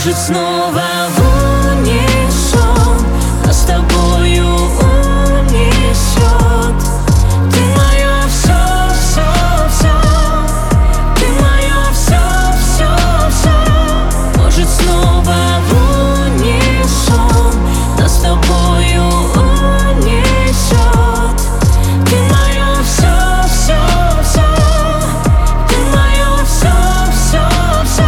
Может, снова в унисон нас с тобою унесет. Ты мое все, все, все. Ты мое все, все, все. Может, снова в унисон нас с тобою унесет. Ты мое все, все, все. Ты мое все, все, все.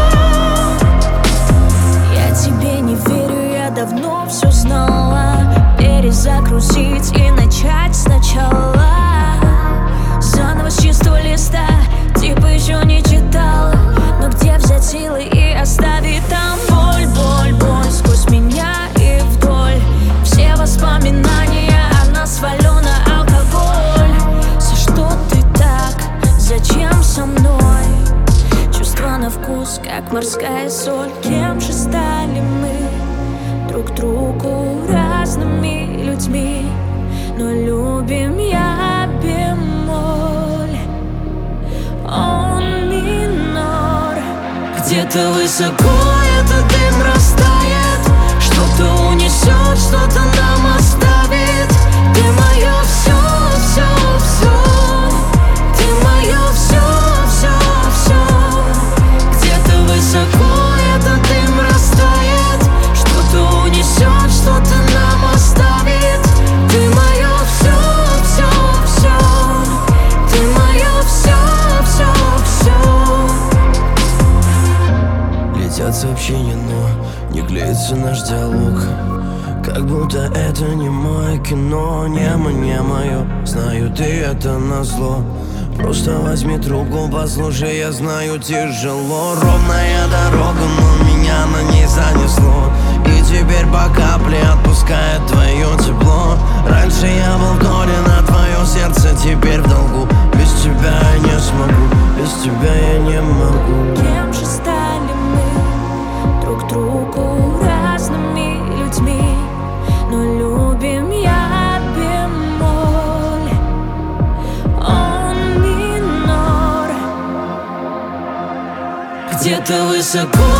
Я тебе не верю, я давно все знала. Перезагрузить и начать сначала. Заново с чистого листа, типа еще не читала. Но где взять силы и оставить там боль, боль, боль сквозь меня и вдоль. Все воспоминания о нас свалю на алкоголь. За что ты так? Зачем со мной? Чувства на вкус, как морская соль. Кем же стали мы друг другу разными людьми? Но любим я бемоль, он минор. Где-то высоко этот дым растает, что-то унесет, что-то нам оставит. Ты мое все, все, все. Ты мое все, все, все. Где-то высоко этот дым растает, что-то унесет, что-то нам оставит. Ты мое все, все, все. Ты мое все, все, все. Летят сообщения, но не клеится наш диалог. Как будто это не мое кино, не мое. Знаю, ты это назло. Просто возьми трубку, послушай, я знаю, тяжело. Ровная дорога, но меня на ней занесло. И теперь по капле отпускает твое тепло. Раньше я был в горе, на твое сердце теперь в долгу. Без тебя я не смогу, без тебя я не могу. Кем же стали мы друг другу разными людьми? Но любим я бемоль, он минор. Где-то высоко